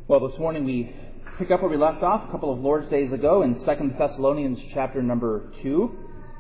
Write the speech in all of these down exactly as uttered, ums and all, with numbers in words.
Well, this morning we pick up where we left off a couple of Lord's Days ago in Second Thessalonians chapter number two.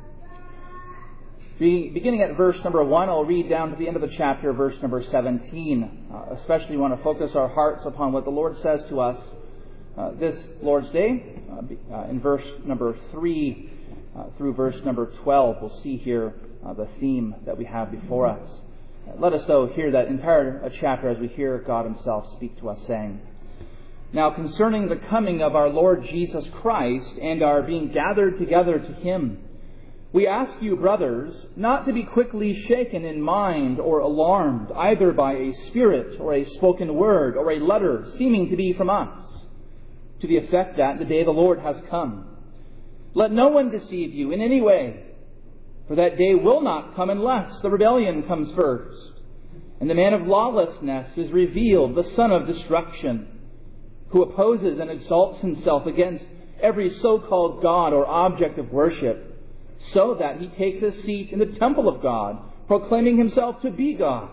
Be, beginning at verse number one, I'll read down to the end of the chapter, verse number seventeen. Uh, especially want to focus our hearts upon what the Lord says to us uh, this Lord's Day. Uh, in verse number three uh, through verse number twelve, we'll see here uh, the theme that we have before us. Uh, let us, though, hear that entire chapter as we hear God Himself speak to us, saying, "Now concerning the coming of our Lord Jesus Christ and our being gathered together to Him, we ask you, brothers, not to be quickly shaken in mind or alarmed, either by a spirit or a spoken word or a letter seeming to be from us, to the effect that the day of the Lord has come. Let no one deceive you in any way, for that day will not come unless the rebellion comes first, and the man of lawlessness is revealed, the son of destruction, who opposes and exalts himself against every so-called God or object of worship, so that he takes his seat in the temple of God, proclaiming himself to be God.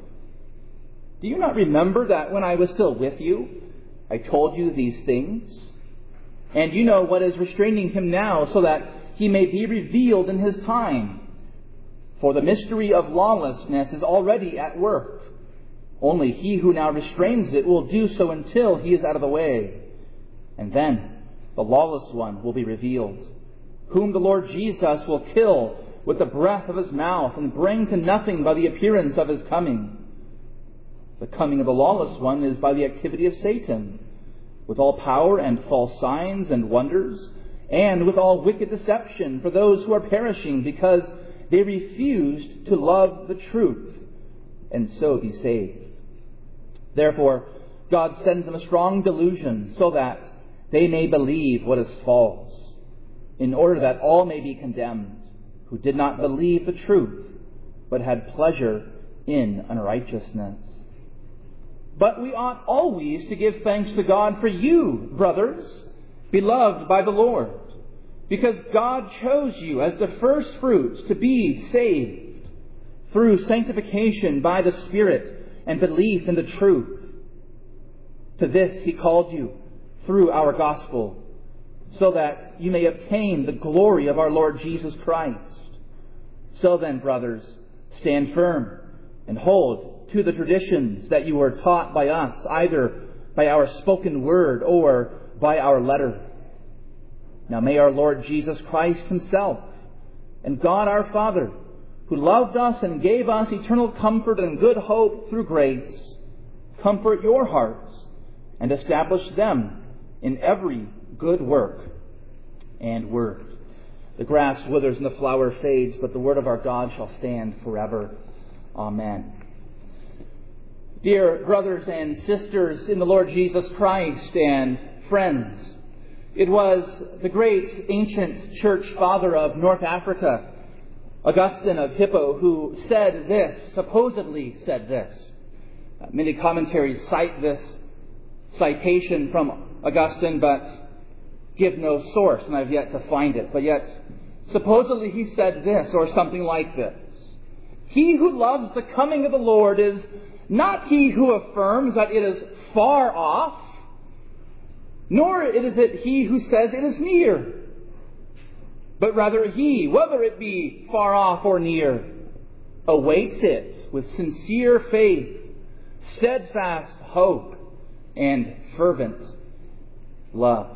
Do you not remember that when I was still with you, I told you these things? And you know what is restraining him now, so that he may be revealed in his time. For the mystery of lawlessness is already at work. Only he who now restrains it will do so until he is out of the way. And then the lawless one will be revealed, whom the Lord Jesus will kill with the breath of His mouth and bring to nothing by the appearance of His coming. The coming of the lawless one is by the activity of Satan, with all power and false signs and wonders, and with all wicked deception for those who are perishing, because they refused to love the truth and so be saved. Therefore, God sends them a strong delusion, so that they may believe what is false, in order that all may be condemned, who did not believe the truth, but had pleasure in unrighteousness. But we ought always to give thanks to God for you, brothers, beloved by the Lord, because God chose you as the first fruits to be saved through sanctification by the Spirit and belief in the truth. To this He called you through our gospel, so that you may obtain the glory of our Lord Jesus Christ. So then, brothers, stand firm and hold to the traditions that you were taught by us, either by our spoken word or by our letter. Now may our Lord Jesus Christ Himself and God our Father, who loved us and gave us eternal comfort and good hope through grace, comfort your hearts and establish them in every good work and word. The grass withers and the flower fades, but the word of our God shall stand forever. Amen. Dear brothers and sisters in the Lord Jesus Christ and friends, it was the great ancient church father of North Africa, Augustine of Hippo, who said this, supposedly said this. Uh, many commentaries cite this citation from Augustine, but give no source, and I've yet to find it. But yet, supposedly he said this, or something like this: "He who loves the coming of the Lord is not he who affirms that it is far off, nor is it he who says it is near, but rather he, whether it be far off or near, awaits it with sincere faith, steadfast hope, and fervent love."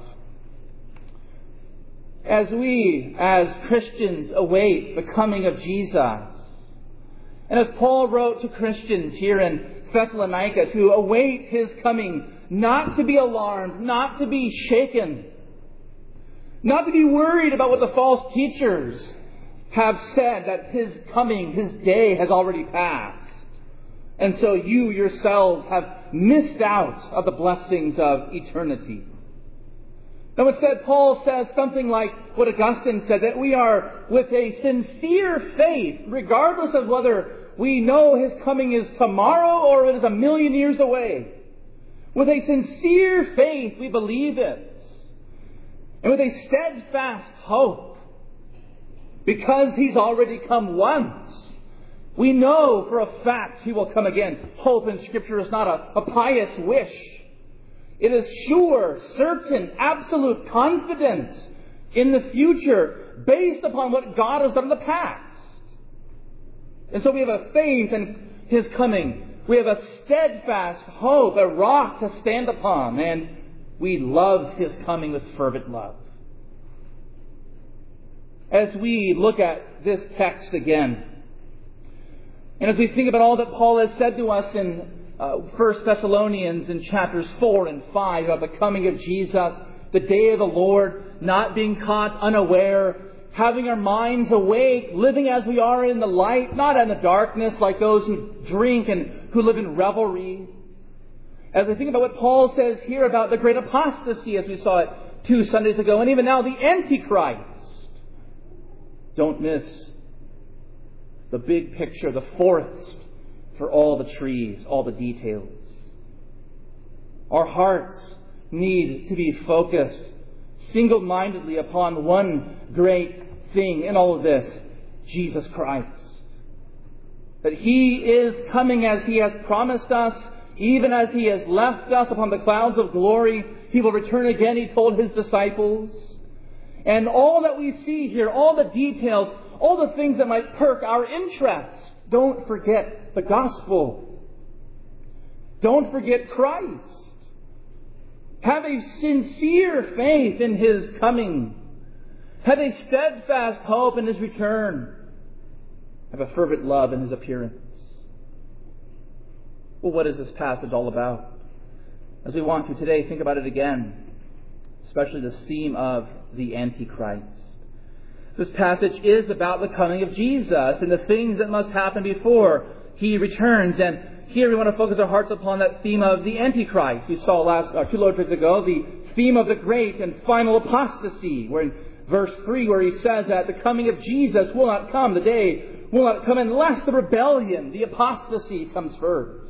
As we, as Christians, await the coming of Jesus, and as Paul wrote to Christians here in Thessalonica to await His coming, not to be alarmed, not to be shaken, not to be worried about what the false teachers have said, that His coming, His day has already passed, and so you yourselves have missed out of the blessings of eternity. Now instead, Paul says something like what Augustine said, that we are with a sincere faith, regardless of whether we know His coming is tomorrow or it is a million years away. With a sincere faith, we believe it. And with a steadfast hope, because He's already come once, we know for a fact He will come again. Hope in Scripture is not a, a pious wish. It is sure, certain, absolute confidence in the future based upon what God has done in the past. And so we have a faith in His coming. We have a steadfast hope, a rock to stand upon. And we love His coming with fervent love. As we look at this text again, and as we think about all that Paul has said to us in uh, First Thessalonians in chapters four and five about the coming of Jesus, the day of the Lord, not being caught unaware, having our minds awake, living as we are in the light, not in the darkness like those who drink and who live in revelry. As we think about what Paul says here about the great apostasy, as we saw it two Sundays ago, and even now the Antichrist. Don't miss the big picture, the forest for all the trees, all the details. Our hearts need to be focused single-mindedly upon one great thing in all of this, Jesus Christ. That He is coming as He has promised us, even as He has left us upon the clouds of glory. He will return again, He told His disciples. And all that we see here, all the details, all the things that might perk our interest, don't forget the gospel. Don't forget Christ. Have a sincere faith in His coming. Have a steadfast hope in His return. Have a fervent love in His appearance. Well, what is this passage all about? As we want to today, think about it again. Especially the theme of the Antichrist. This passage is about the coming of Jesus and the things that must happen before He returns. And here we want to focus our hearts upon that theme of the Antichrist. We saw last uh, two Lord days ago the theme of the great and final apostasy, where in verse three, where he says that the coming of Jesus will not come, the day will not come unless the rebellion, the apostasy, comes first.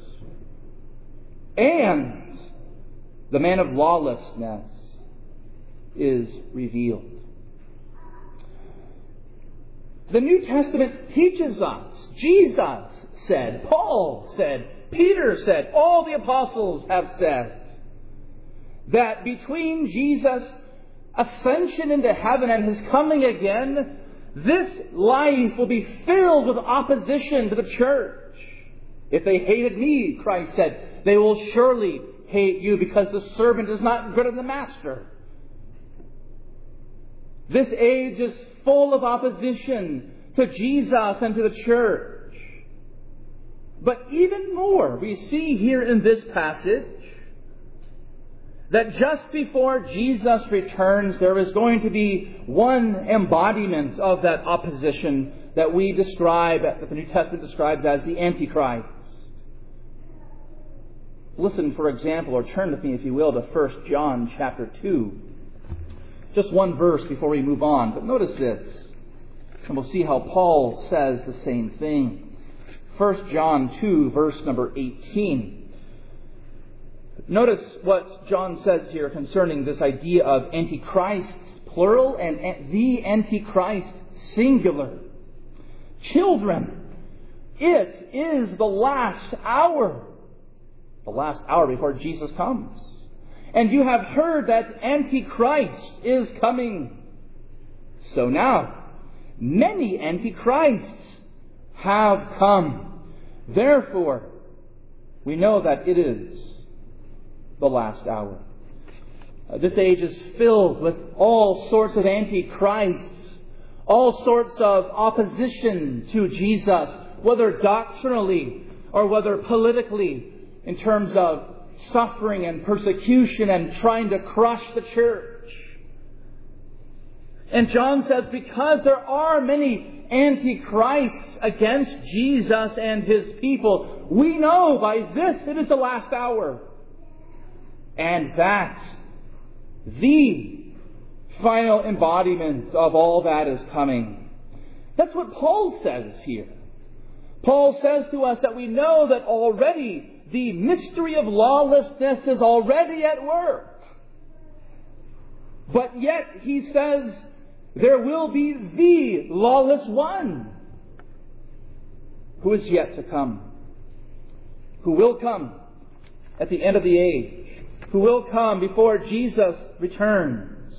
And the man of lawlessness is revealed. The New Testament teaches us, Jesus said, Paul said, Peter said, all the apostles have said, that between Jesus' ascension into heaven and His coming again, this life will be filled with opposition to the church. If they hated me, Christ said, they will surely hate you, because the servant is not greater than the master. This age is full of opposition to Jesus and to the church. But even more, we see here in this passage that just before Jesus returns, there is going to be one embodiment of that opposition that we describe, that the New Testament describes as the Antichrist. Listen, for example, or turn with me, if you will, to First John chapter two. Just one verse before we move on. But notice this, and we'll see how Paul says the same thing. First John two, verse number eighteen. Notice what John says here concerning this idea of Antichrists, plural, and the Antichrist, singular. Children, it is the last hour. The last hour before Jesus comes. And you have heard that Antichrist is coming. So now, many Antichrists have come. Therefore, we know that it is the last hour. Uh, this age is filled with all sorts of Antichrists, all sorts of opposition to Jesus, whether doctrinally or whether politically, in terms of suffering and persecution and trying to crush the church. And John says, because there are many antichrists against Jesus and His people, we know by this it is the last hour. And that the final embodiment of all that is coming. That's what Paul says here. Paul says to us that we know that already the mystery of lawlessness is already at work. But yet, he says, there will be the lawless one who is yet to come. Who will come at the end of the age. who will come before Jesus returns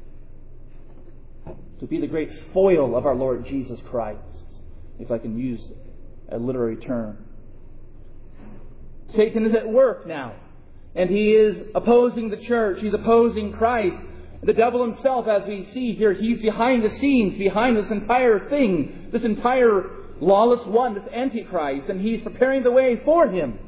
to be the great foil of our Lord Jesus Christ, if I can use a literary term. Satan is at work now, and he is opposing the church. He's opposing Christ. The devil himself, as we see here, he's behind the scenes, behind this entire thing, this entire lawless one, this Antichrist, and he's preparing the way for him.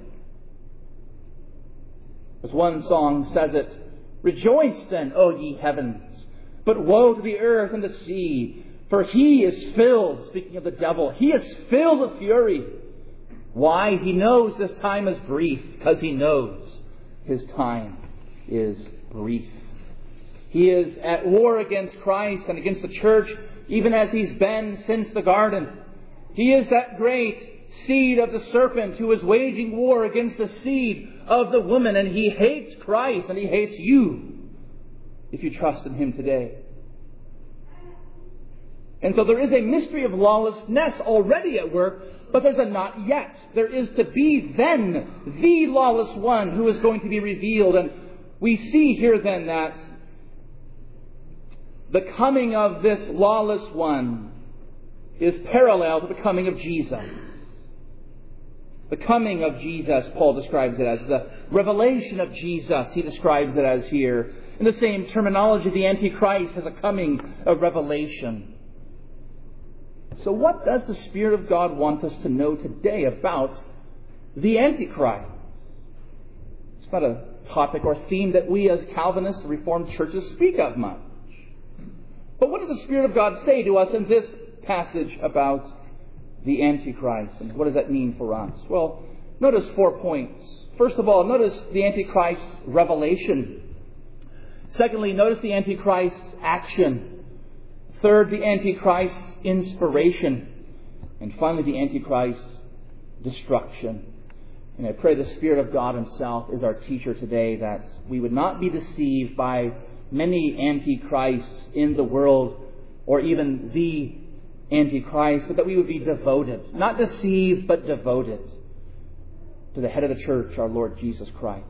As one song says it, "Rejoice then, O ye heavens, but woe to the earth and the sea, for he is filled," speaking of the devil, "he is filled with fury." Why? He knows this time is brief, because he knows his time is brief. He is at war against Christ and against the church, even as he's been since the garden. He is that great seed of the serpent who is waging war against the seed of the woman, and he hates Christ and he hates you if you trust in him today. And so there is a mystery of lawlessness already at work, but there's a not yet. There is to be then the lawless one who is going to be revealed. And we see here then that the coming of this lawless one is parallel to the coming of Jesus. The coming of Jesus, Paul describes it as. The revelation of Jesus, he describes it as here. In the same terminology, the Antichrist has a coming of revelation. So what does the Spirit of God want us to know today about the Antichrist? It's not a topic or theme that we as Calvinists and Reformed churches speak of much. But what does the Spirit of God say to us in this passage about the Antichrist? And what does that mean for us? Well, notice four points. First of all, notice the Antichrist's revelation. Secondly, notice the Antichrist's action. Third, the Antichrist's inspiration. And finally, the Antichrist's destruction. And I pray the Spirit of God himself is our teacher today, that we would not be deceived by many antichrists in the world, or even the Antichrist, but that we would be devoted, not deceived, but devoted to the head of the church, our Lord Jesus Christ.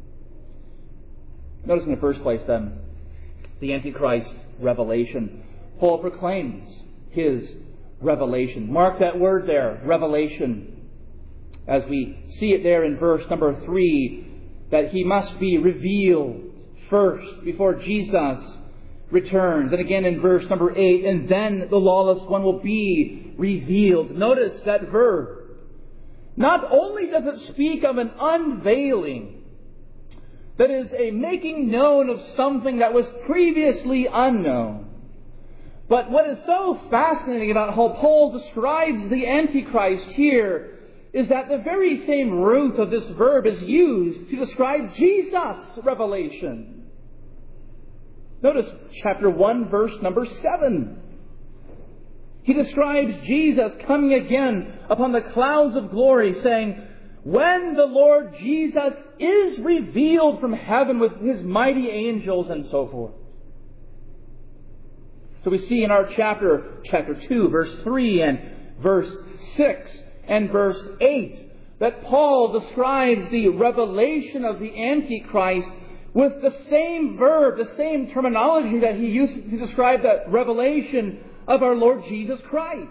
Notice in the first place then, the Antichrist revelation. Paul proclaims his revelation. Mark that word there, revelation. As we see it there in verse number three, that he must be revealed first before Jesus returns. And again in verse number eight, and then the lawless one will be revealed. Notice that verb. Not only does it speak of an unveiling, that is a making known of something that was previously unknown, but what is so fascinating about how Paul describes the Antichrist here is that the very same root of this verb is used to describe Jesus' revelation. Notice chapter one, verse number seven. He describes Jesus coming again upon the clouds of glory, saying, "When the Lord Jesus is revealed from heaven with his mighty angels," and so forth. So we see in our chapter, chapter two, verse three and verse six and verse eight, that Paul describes the revelation of the Antichrist with the same verb, the same terminology that he used to describe the revelation of our Lord Jesus Christ.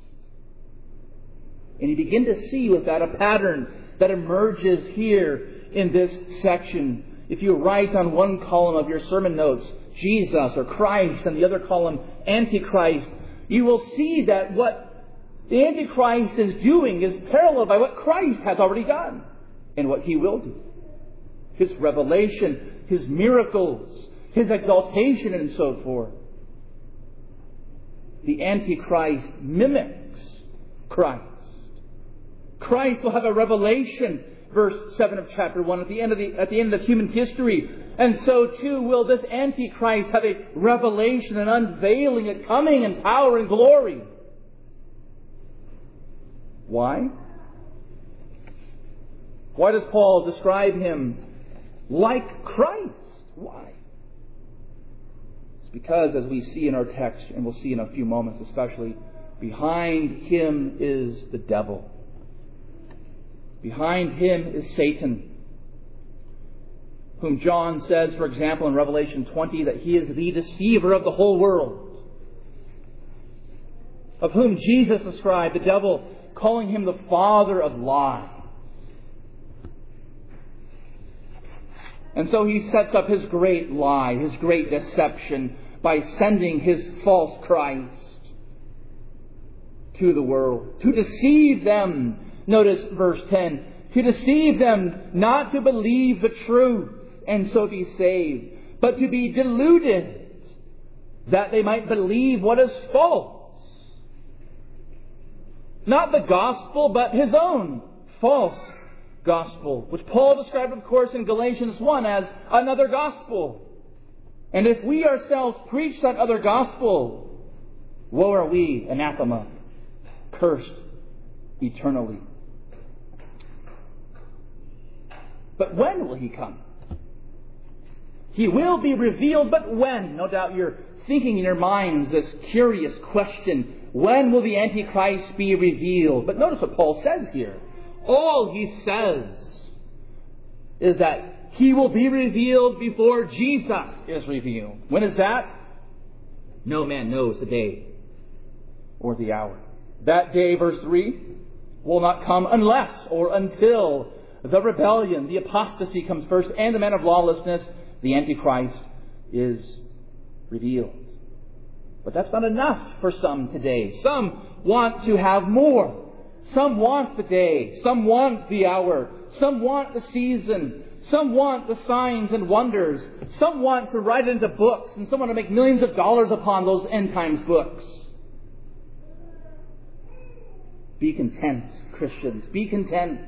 And you begin to see with that a pattern that emerges here in this section. If you write on one column of your sermon notes, Jesus or Christ, and the other column, Antichrist, you will see that what the Antichrist is doing is paralleled by what Christ has already done and what he will do. His revelation, his miracles, his exaltation, and so forth. The Antichrist mimics Christ. Christ will have a revelation, verse seven of chapter one, at the end of the, at the end of human history. And so too will this Antichrist have a revelation, an unveiling, a coming in power and glory. Why? Why does Paul describe him like Christ? Why? It's because, as we see in our text, and we'll see in a few moments especially, behind him is the devil. Behind him is Satan. whom John says, for example, in Revelation twenty, that he is the deceiver of the whole world, of whom Jesus described the devil calling him the father of lies. And so he sets up his great lie, his great deception, by sending his false Christ to the world, to deceive them. Notice verse ten. To deceive them not to believe the truth and so be saved, but to be deluded, that they might believe what is false. Not the gospel, but his own false gospel, which Paul described, of course, in Galatians one as another gospel. And if we ourselves preach that other gospel, woe are we, anathema, cursed eternally. But when will he come? He will be revealed, but when? No doubt you're thinking in your minds this curious question. When will the Antichrist be revealed? But notice what Paul says here. All he says is that he will be revealed before Jesus is revealed. When is that? No man knows the day or the hour. That day, verse three, will not come unless or until the rebellion, the apostasy comes first, and the man of lawlessness, the Antichrist, is revealed. But that's not enough for some today. Some want to have more. Some want the day. Some want the hour. Some want the season. Some want the signs and wonders. Some want to write it into books, and some want to make millions of dollars upon those end times books. Be content, Christians. Be content.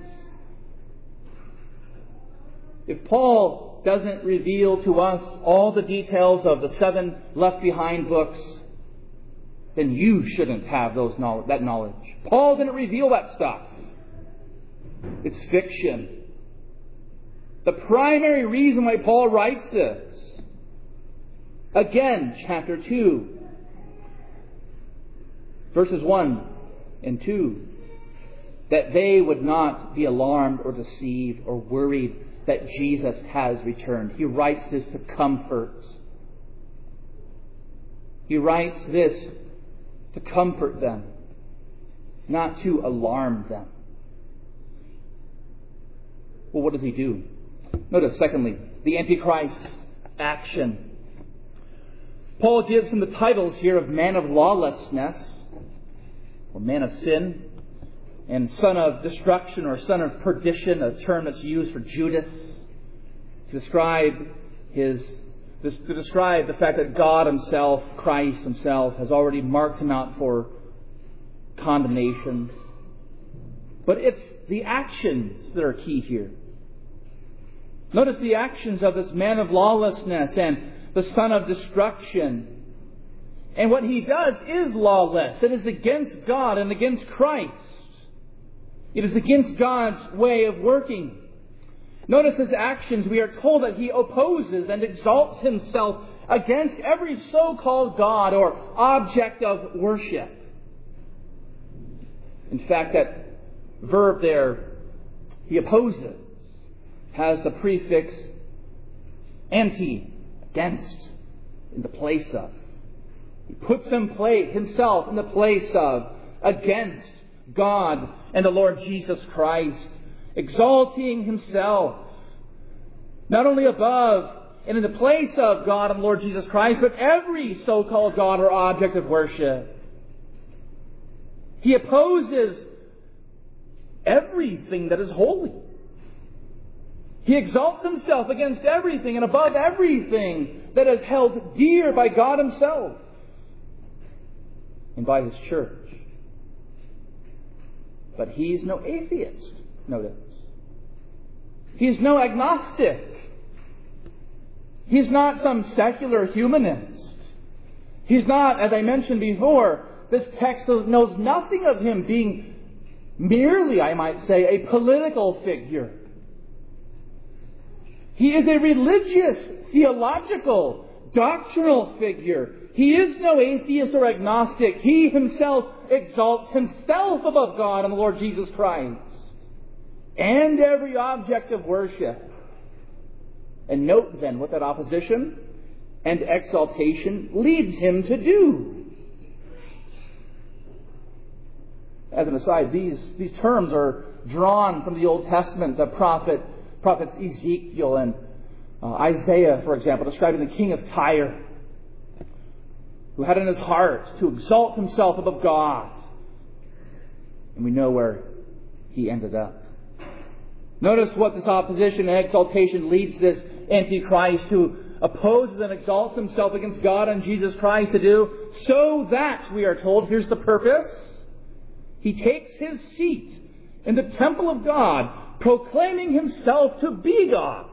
If Paul doesn't reveal to us all the details of the seven left behind books, then you shouldn't have those knowledge, that knowledge. Paul didn't reveal that stuff. It's fiction. The primary reason why Paul writes this, again, chapter two, verses one and two, that they would not be alarmed or deceived or worried that Jesus has returned. He writes this to comfort. He writes this to comfort them, not to alarm them. Well, what does he do? Notice, secondly, the Antichrist's action. Paul gives him the titles here of man of lawlessness, or man of sin, and son of destruction, or son of perdition, a term that's used for Judas, to describe his, to describe the fact that God Himself, Christ Himself, has already marked him out for condemnation. But it's the actions that are key here. Notice the actions of this man of lawlessness and the son of destruction. And what he does is lawless. It is against God and against Christ. It is against God's way of working. Notice his actions. We are told that he opposes and exalts himself against every so-called God or object of worship. In fact, that verb there, he opposes, has the prefix anti, against, in the place of. He puts him place, himself in the place of, against God and the Lord Jesus Christ, exalting himself not only above and in the place of God and Lord Jesus Christ, but every so-called God or object of worship. He opposes everything that is holy. He exalts himself against everything and above everything that is held dear by God Himself and by His church. But he's no atheist, notice. He's no agnostic. He's not some secular humanist. He's not, as I mentioned before, this text knows nothing of him being merely, I might say, a political figure. He is a religious, theological, doctrinal figure. He is no atheist or agnostic. He himself exalts himself above God and the Lord Jesus Christ and every object of worship. And note then what that opposition and exaltation leads him to do. As an aside, these, these terms are drawn from the Old Testament. The prophet, prophets Ezekiel and uh, Isaiah, for example, describing the king of Tyre, who had in his heart to exalt himself above God. And we know where he ended up. Notice what this opposition and exaltation leads this Antichrist, who opposes and exalts himself against God and Jesus Christ, to do, so that, we are told, here's the purpose, he takes his seat in the temple of God, proclaiming himself to be God.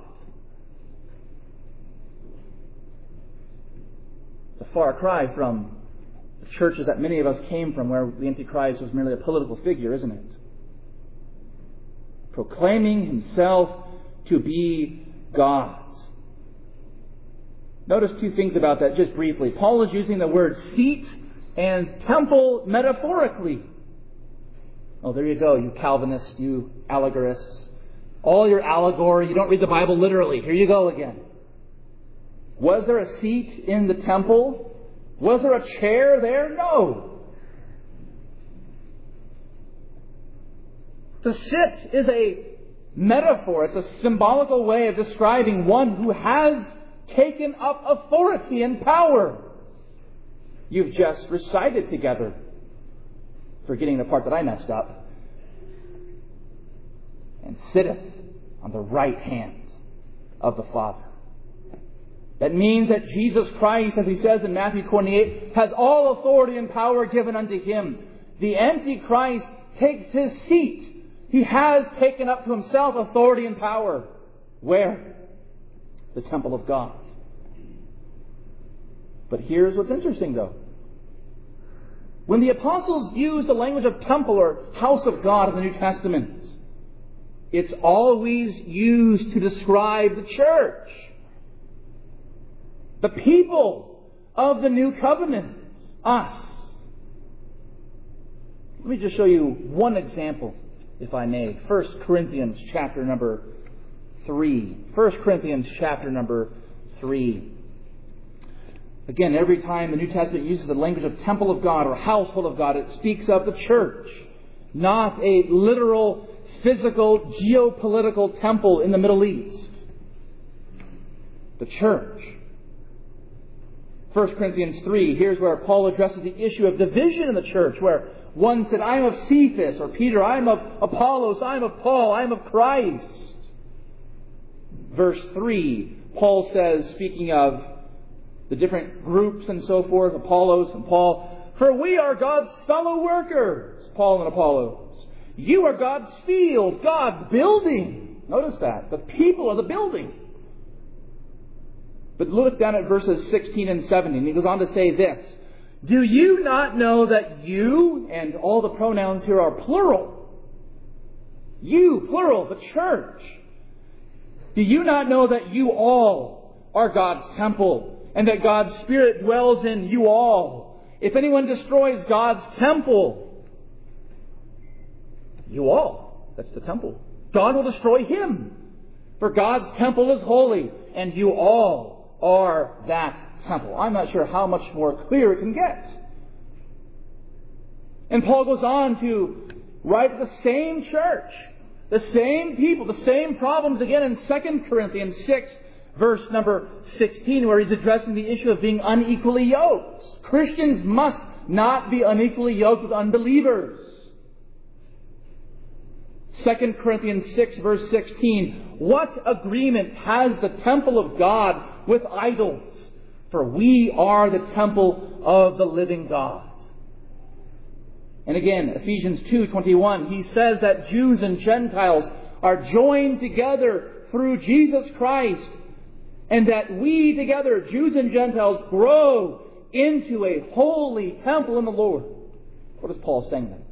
It's a far cry from the churches that many of us came from, where the Antichrist was merely a political figure, isn't it? Proclaiming himself to be God. Notice two things about that just briefly. Paul is using the word seat and temple metaphorically. Oh, there you go, you Calvinists, you allegorists. All your allegory, you don't read the Bible literally. Here you go again. Was there a seat in the temple? Was there a chair there? No. To sit is a metaphor. It's a symbolical way of describing one who has taken up authority and power. You've just recited together, forgetting the part that I messed up. And sitteth on the right hand of the Father. That means that Jesus Christ, as he says in Matthew twenty-eight, has all authority and power given unto him. The Antichrist takes his seat. He has taken up to himself authority and power. Where? The temple of God. But here's what's interesting, though. When the apostles use the language of temple or house of God in the New Testament, it's always used to describe the church, the people of the new covenant, us. Let me just show you one example, if I may. First Corinthians chapter number three. First Corinthians chapter number three. Again, every time the New Testament uses the language of temple of God or household of God, it speaks of the church, not a literal, physical, geopolitical temple in the Middle East. The church. First Corinthians three, here's where Paul addresses the issue of division in the church, where one said, I am of Cephas, or Peter, I am of Apollos, I am of Paul, I am of Christ. Verse three, Paul says, speaking of the different groups and so forth, Apollos and Paul, for we are God's fellow workers, Paul and Apollos. You are God's field, God's building. Notice that. The people are the building. But look down at verses sixteen and seventeen. He goes on to say this. Do you not know that you, and all the pronouns here are plural. You, plural, the church. Do you not know that you all are God's temple, and that God's Spirit dwells in you all? If anyone destroys God's temple, you all, that's the temple, God will destroy him. For God's temple is holy, and you all are that temple. I'm not sure how much more clear it can get. And Paul goes on to write the same church, the same people, the same problems again in Second Corinthians six, verse number sixteen, where he's addressing the issue of being unequally yoked. Christians must not be unequally yoked with unbelievers. Second Corinthians six, verse sixteen. What agreement has the temple of God with idols? For we are the temple of the living God. And again, Ephesians two twenty-one, he says that Jews and Gentiles are joined together through Jesus Christ, and that we together, Jews and Gentiles, grow into a holy temple in the Lord. What is Paul saying then?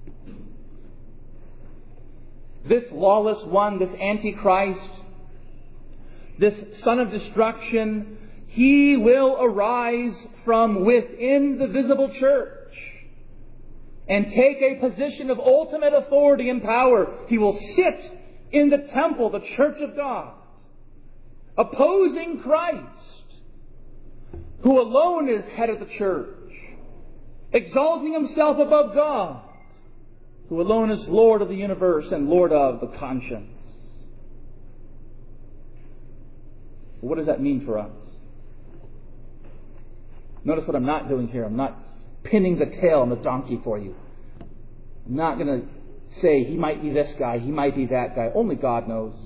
This lawless one, this Antichrist, this son of destruction, he will arise from within the visible church and take a position of ultimate authority and power. He will sit in the temple, the church of God. opposing Christ, who alone is head of the church, exalting himself above God, who alone is Lord of the universe and Lord of the conscience. What does that mean for us? Notice what I'm not doing here. I'm not pinning the tail on the donkey for you. I'm not going to say he might be this guy, he might be that guy. Only God knows.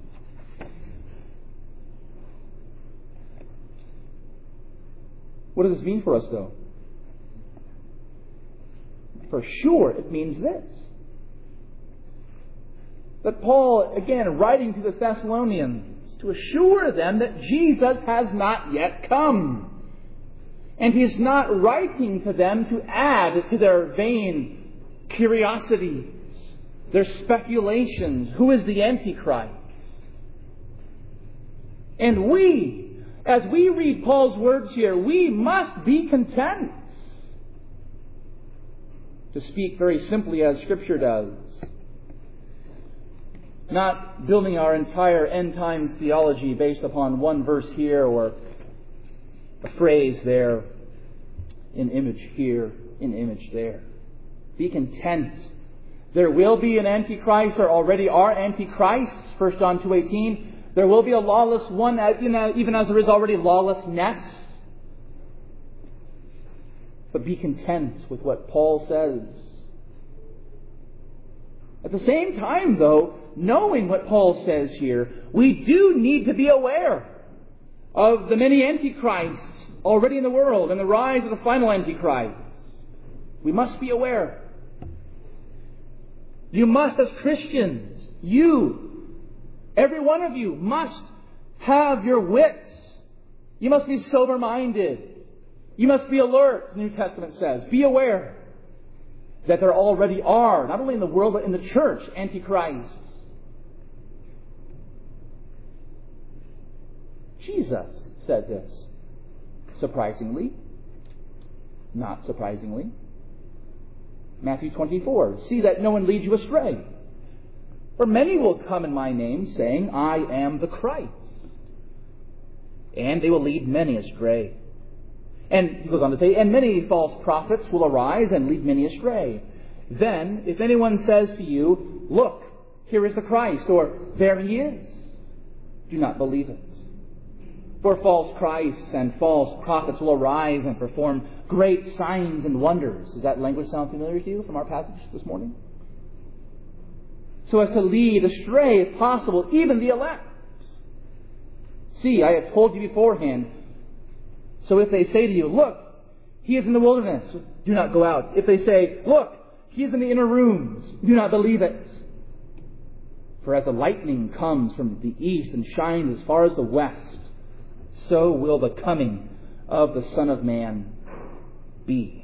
What does this mean for us, though? For sure, it means this. That Paul, again, writing to the Thessalonians, to assure them that Jesus has not yet come. And he's not writing to them to add to their vain curiosities, their speculations. Who is the Antichrist? And we, as we read Paul's words here, we must be content. To speak very simply as Scripture does. Not building our entire end times theology based upon one verse here or a phrase there, an image here, an image there. Be content. There will be an Antichrist. There already are Antichrists. First John two eighteen. There will be a lawless one, even as there is already lawlessness. But be content with what Paul says. At the same time, though, knowing what Paul says here, we do need to be aware of the many antichrists already in the world and the rise of the final Antichrist. We must be aware. You must, as Christians, you, every one of you, must have your wits. You must be sober-minded. You must be alert, the New Testament says. Be aware that there already are, not only in the world but in the church, antichrists. Jesus said this. Surprisingly. Not surprisingly. Matthew twenty-four. See that no one leads you astray. For many will come in my name, saying, I am the Christ. And they will lead many astray. And he goes on to say, and many false prophets will arise and lead many astray. Then, if anyone says to you, look, here is the Christ, or there he is, do not believe it. For false Christs and false prophets will arise and perform great signs and wonders. Does that language sound familiar to you from our passage this morning? So as to lead astray, if possible, even the elect. See, I have told you beforehand. So if they say to you, look, he is in the wilderness, do not go out. If they say, look, he is in the inner rooms, do not believe it. For as the lightning comes from the east and shines as far as the west, so will the coming of the Son of Man be.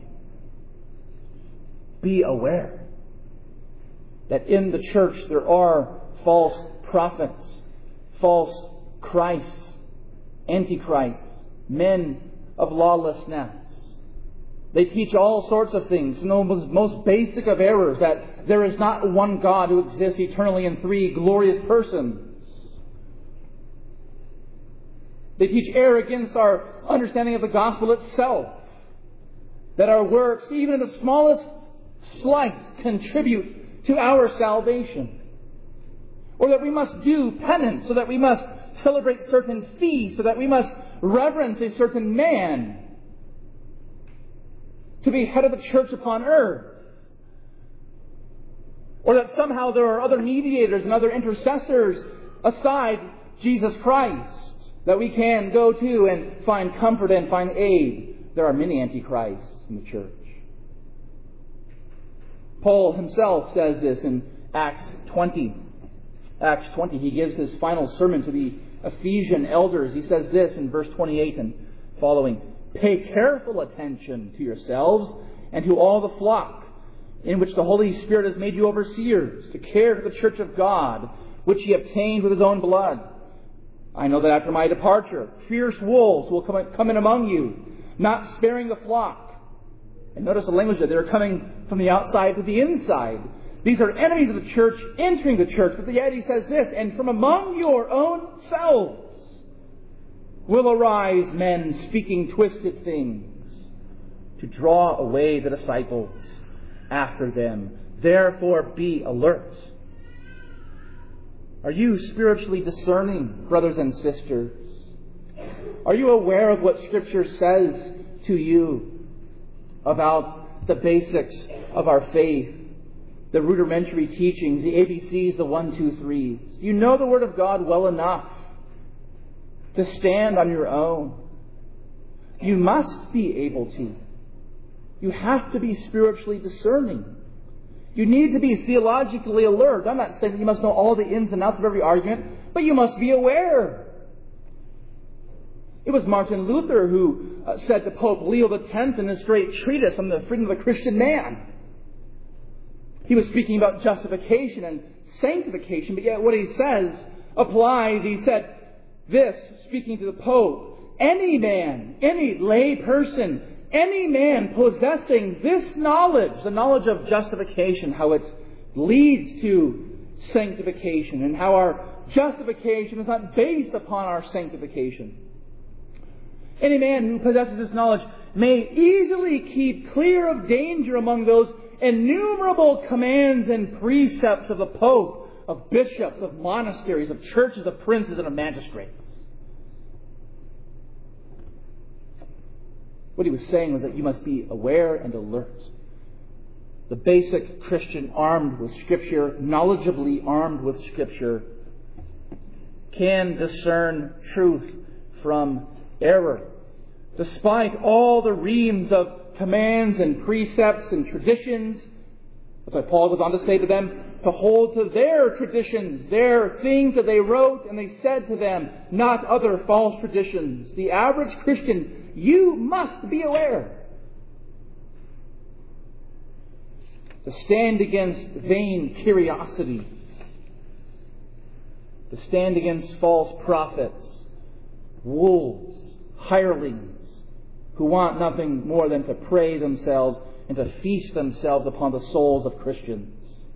Be aware that in the church there are false prophets, false Christs, antichrists, men of lawlessness. They teach all sorts of things. The most, most basic of errors, that there is not one God who exists eternally in three glorious persons. They teach error against our understanding of the gospel itself. That our works, even in the smallest slight, contribute to our salvation. Or that we must do penance, so that we must celebrate certain feasts, so that we must reverence a certain man to be head of the church upon earth. Or that somehow there are other mediators and other intercessors aside Jesus Christ that we can go to and find comfort and find aid. There are many antichrists in the church. Paul himself says this in Acts twenty. Acts twenty, he gives his final sermon to the Ephesian elders. He says this in verse twenty-eight and following. Pay careful attention to yourselves and to all the flock in which the Holy Spirit has made you overseers, to care for the church of God, which he obtained with his own blood. I know that after my departure, fierce wolves will come, come in among you, not sparing the flock. And notice the language that they're coming from the outside to the inside. These are enemies of the church entering the church. But yet he says this, and from among your own selves will arise men speaking twisted things to draw away the disciples after them. Therefore be alert. Are you spiritually discerning, brothers and sisters? Are you aware of what Scripture says to you about the basics of our faith, the rudimentary teachings, the A B Cs, the one, two, threes? Do you know the Word of God well enough to stand on your own? You must be able to. You have to be spiritually discerning. You need to be theologically alert. I'm not saying that you must know all the ins and outs of every argument, but you must be aware. It was Martin Luther who uh, said to Pope Leo the Tenth in his great treatise on the freedom of the Christian man. He was speaking about justification and sanctification, but yet what he says applies. He said this, speaking to the Pope: any man, any lay person, any man possessing this knowledge, the knowledge of justification, how it leads to sanctification, and how our justification is not based upon our sanctification. Any man who possesses this knowledge may easily keep clear of danger among those innumerable commands and precepts of the Pope, of bishops, of monasteries, of churches, of princes, and of magistrates. What he was saying was that you must be aware and alert. The basic Christian, armed with Scripture, knowledgeably armed with Scripture, can discern truth from error. Despite all the reams of commands and precepts and traditions, that's why Paul goes on to say to them to hold to their traditions, their things that they wrote and they said to them, not other false traditions. The average Christian, you must be aware. To stand against vain curiosities, to stand against false prophets, wolves, hirelings, who want nothing more than to prey themselves and to feast themselves upon the souls of Christians.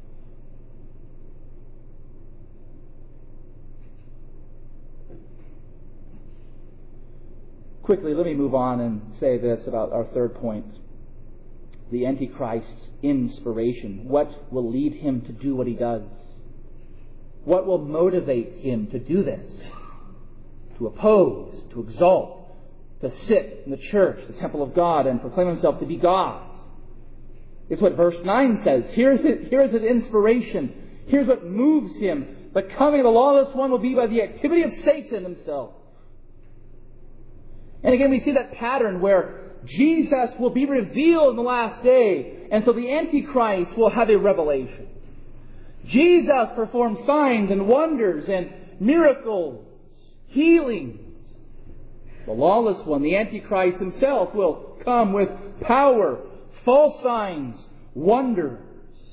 Quickly, let me move on and say this about our third point. The Antichrist's inspiration. What will lead him to do what he does? What will motivate him to do this? To oppose, to exalt, to sit in the church, the temple of God, and proclaim himself to be God. It's what verse nine says. Here's his, here's his inspiration. Here's what moves him. The coming of the lawless one will be by the activity of Satan himself. And again, we see that pattern where Jesus will be revealed in the last day, and so the Antichrist will have a revelation. Jesus performed signs and wonders and miracles, healings. The lawless one, the Antichrist himself, will come with power, false signs, wonders,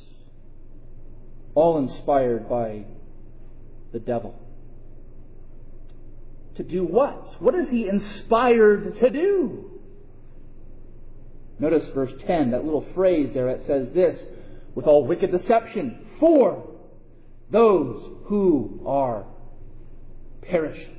all inspired by the devil. To do what? What is he inspired to do? Notice verse ten, that little phrase there that says this: with all wicked deception, for those who are perishing.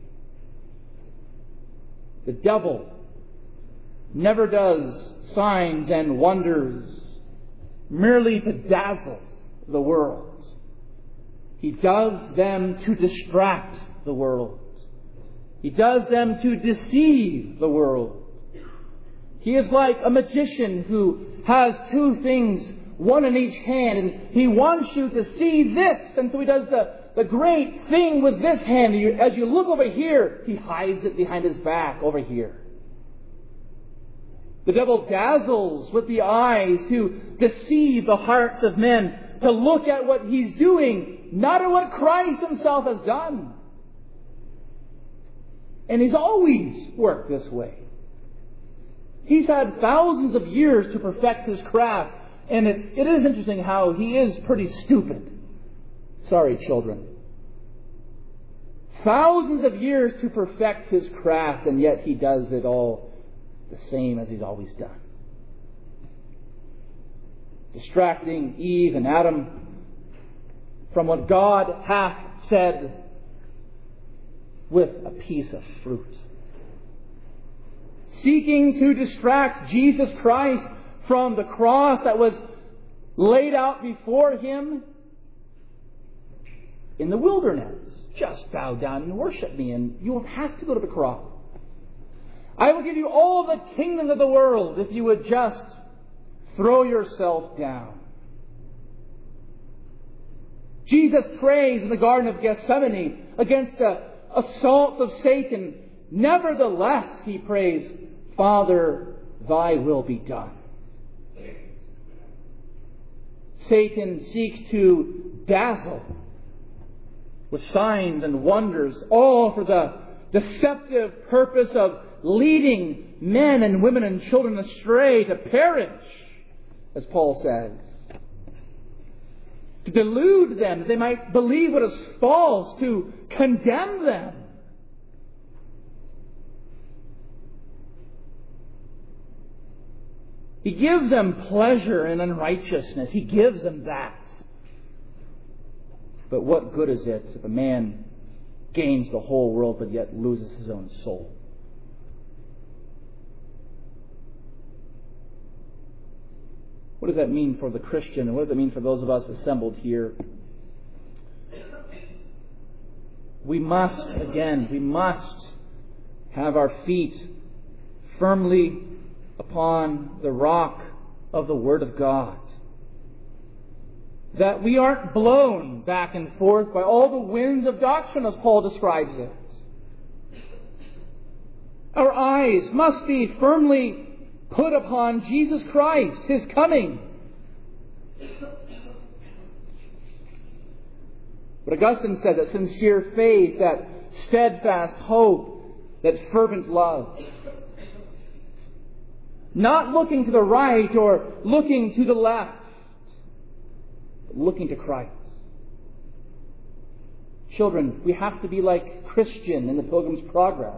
The devil never does signs and wonders merely to dazzle the world. He does them to distract the world. He does them to deceive the world. He is like a magician who has two things, one in each hand, and he wants you to see this, and so he does the, the great thing with this hand. You, as you look over here, he hides it behind his back over here. The devil dazzles with the eyes to deceive the hearts of men, to look at what he's doing, not at what Christ himself has done. And he's always worked this way. He's had thousands of years to perfect his craft. And it's, it is interesting how he is pretty stupid. Sorry, children. Thousands of years to perfect his craft, and yet he does it all the same as he's always done. Distracting Eve and Adam from what God hath said with a piece of fruit. seeking to distract Jesus Christ from the cross that was laid out before him in the wilderness. Just bow down and worship me, and you won't have to go to the cross. I will give you all the kingdom of the world if you would just throw yourself down. Jesus prays in the Garden of Gethsemane against the assaults of Satan. Nevertheless, he prays, Father, thy will be done. Satan seeks to dazzle with signs and wonders, all for the deceptive purpose of leading men and women and children astray to perish, as Paul says. To delude them that they might believe what is false, to condemn them. He gives them pleasure in unrighteousness. He gives them that. But what good is it if a man gains the whole world but yet loses his own soul? What does that mean for the Christian, and what does it mean for those of us assembled here? We must, again, we must have our feet firmly upon the rock of the Word of God. That we aren't blown back and forth by all the winds of doctrine, as Paul describes it. Our eyes must be firmly put upon Jesus Christ, His coming. But Augustine said that sincere faith, that steadfast hope, that fervent love. Not looking to the right or looking to the left, but looking to Christ. Children, we have to be like Christian in the Pilgrim's Progress.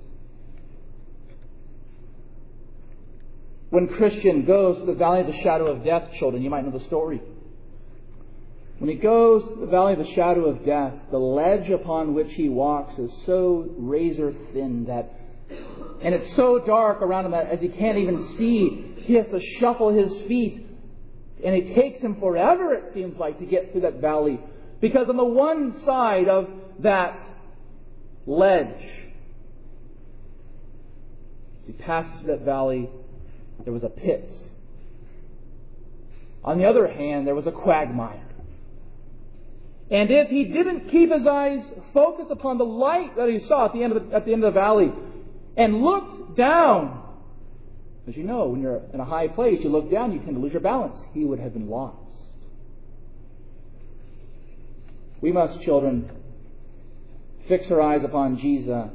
When Christian goes to the valley of the shadow of death, children, you might know the story. When he goes to the valley of the shadow of death, the ledge upon which he walks is so razor thin that, and it's so dark around him that as he can't even see, he has to shuffle his feet. And it takes him forever, it seems like, to get through that valley. Because on the one side of that ledge, as he passes that valley, there was a pit. On the other hand, there was a quagmire. And if he didn't keep his eyes focused upon the light that he saw at the end of the, at the end of the valley, and looked down, as you know, when you're in a high place, you look down, you tend to lose your balance. He would have been lost. We must, children, fix our eyes upon Jesus.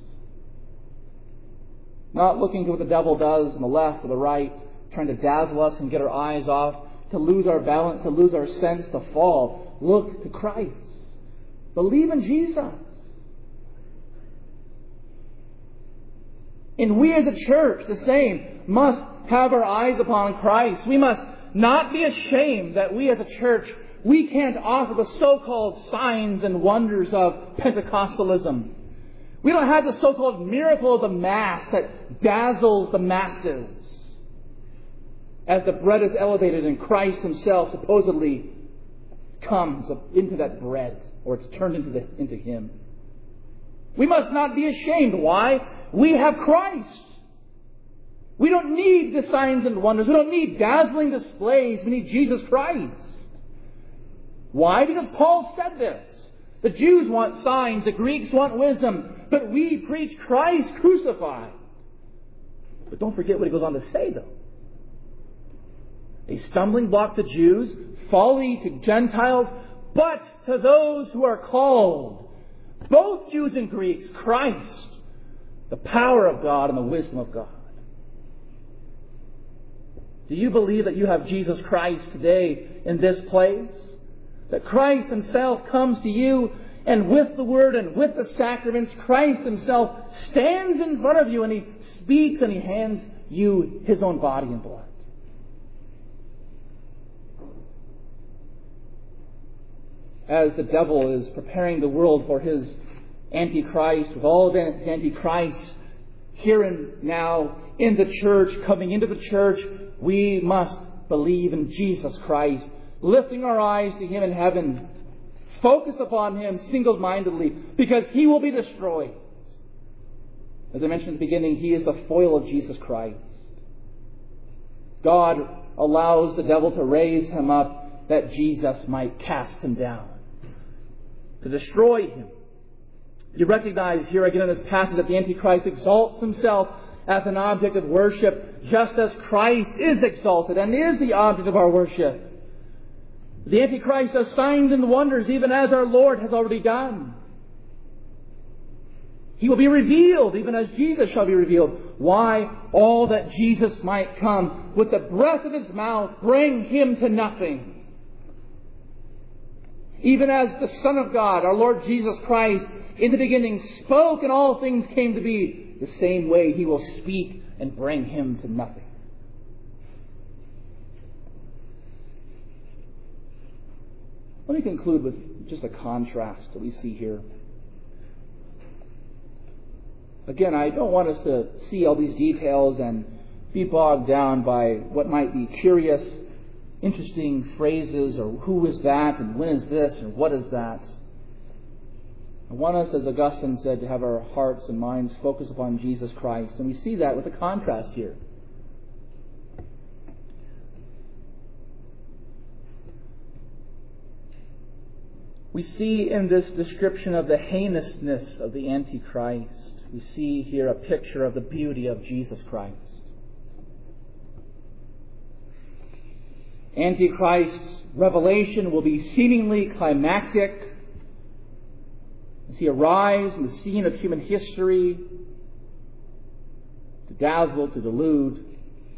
Not looking to what the devil does on the left or the right, trying to dazzle us and get our eyes off, to lose our balance, to lose our sense, to fall. Look to Christ. Believe in Jesus. And we as a church, the same, must have our eyes upon Christ. We must not be ashamed that we as a church, we can't offer the so-called signs and wonders of Pentecostalism. We don't have the so-called miracle of the Mass that dazzles the masses as the bread is elevated and Christ Himself supposedly comes into that bread, or it's turned into, the, into Him. We must not be ashamed. Why? We have Christ. We don't need the signs and wonders. We don't need dazzling displays. We need Jesus Christ. Why? Because Paul said this. The Jews want signs. The Greeks want wisdom. But we preach Christ crucified. But don't forget what he goes on to say, though. A stumbling block to Jews, folly to Gentiles, but to those who are called, both Jews and Greeks, Christ, the power of God and the wisdom of God. Do you believe that you have Jesus Christ today in this place? That Christ Himself comes to you, and with the Word and with the sacraments, Christ Himself stands in front of you and He speaks and He hands you His own body and blood. As the devil is preparing the world for his Antichrist, with all of its Antichrist here and now in the church, coming into the church, we must believe in Jesus Christ, lifting our eyes to Him in heaven, focus upon Him single-mindedly, because He will be destroyed. As I mentioned at the beginning, He is the foil of Jesus Christ. God allows the devil to raise Him up that Jesus might cast Him down, to destroy Him. You recognize here again in this passage that the Antichrist exalts himself as an object of worship, just as Christ is exalted and is the object of our worship. The Antichrist does signs and wonders, even as our Lord has already done. He will be revealed, even as Jesus shall be revealed. Why? All that Jesus might come, with the breath of His mouth, bring Him to nothing. Even as the Son of God, our Lord Jesus Christ, in the beginning spoke and all things came to be, the same way He will speak and bring Him to nothing. Let me conclude with just a contrast that we see here. Again, I don't want us to see all these details and be bogged down by what might be curious, interesting phrases, or who is that, and when is this, and what is that. I want us, as Augustine said, to have our hearts and minds focused upon Jesus Christ. And we see that with a contrast here. We see in this description of the heinousness of the Antichrist, we see here a picture of the beauty of Jesus Christ. Antichrist's revelation will be seemingly climactic as he arrives in the scene of human history to dazzle, to delude.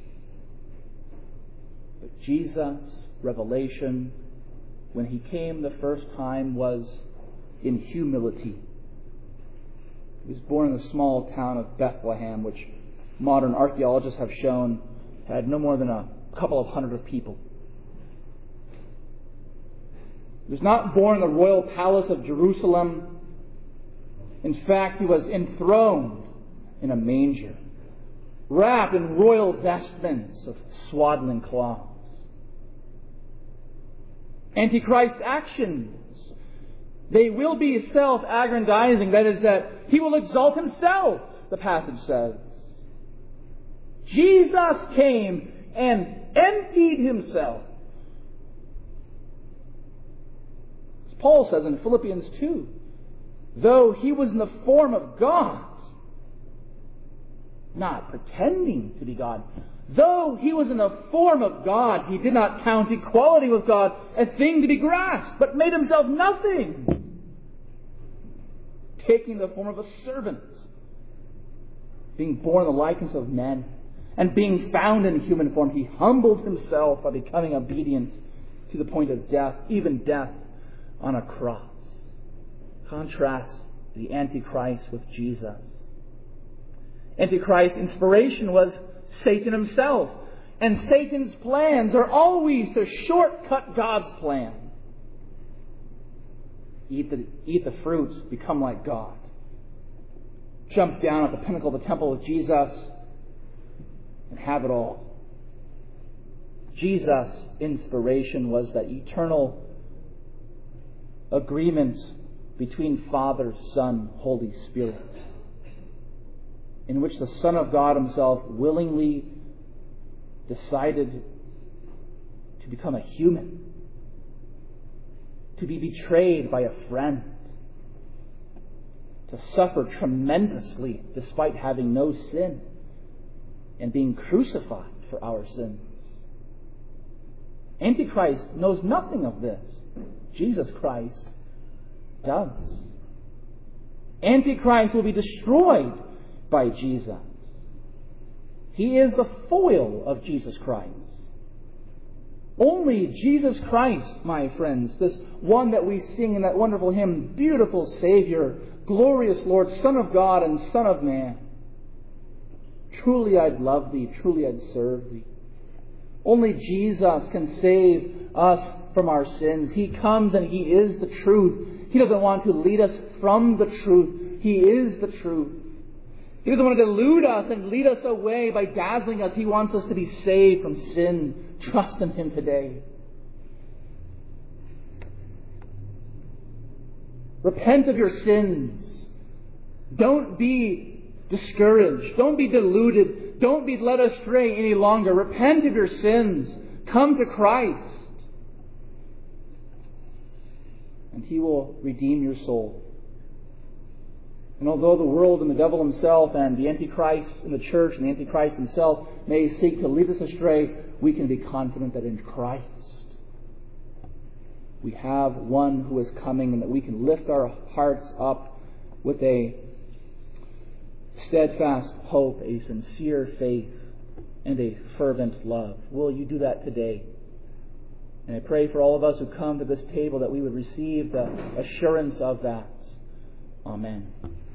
But Jesus' revelation, when He came the first time, was in humility. He was born in the small town of Bethlehem, which modern archaeologists have shown had no more than a couple of hundred of people. He was not born in the royal palace of Jerusalem. In fact, He was enthroned in a manger, wrapped in royal vestments of swaddling cloths. Antichrist's actions, they will be self-aggrandizing. That is, that He will exalt Himself, the passage says. Jesus came and emptied Himself. As Paul says in Philippians two, though He was in the form of God, not pretending to be God, though He was in the form of God, He did not count equality with God a thing to be grasped, but made Himself nothing, taking the form of a servant, being born in the likeness of men, and being found in human form, He humbled Himself by becoming obedient to the point of death, even death on a cross. Contrast the Antichrist with Jesus. Antichrist's inspiration was Satan himself. And Satan's plans are always to shortcut God's plan. Eat the, eat the fruits, become like God. Jump down at the pinnacle of the temple of Jesus and have it all. Jesus' inspiration was that eternal agreement between Father, Son, Holy Spirit, in which the Son of God Himself willingly decided to become a human, to be betrayed by a friend, to suffer tremendously despite having no sin, and being crucified for our sins. Antichrist knows nothing of this. Jesus Christ does. Antichrist will be destroyed by Jesus. He is the foil of Jesus Christ. Only Jesus Christ, my friends, this one that we sing in that wonderful hymn, beautiful Savior, glorious Lord, Son of God and Son of Man. Truly I'd love Thee, truly I'd serve Thee. Only Jesus can save us from our sins. He comes and He is the truth. He doesn't want to lead us from the truth. He is the truth. He doesn't want to delude us and lead us away by dazzling us. He wants us to be saved from sin. Trust in Him today. Repent of your sins. Don't be discouraged. Don't be deluded. Don't be led astray any longer. Repent of your sins. Come to Christ. And He will redeem your soul. And although the world and the devil himself and the Antichrist in the church and the Antichrist himself may seek to lead us astray, we can be confident that in Christ we have one who is coming, and that we can lift our hearts up with a steadfast hope, a sincere faith, and a fervent love. Will you do that today? And I pray for all of us who come to this table that we would receive the assurance of that. Amen.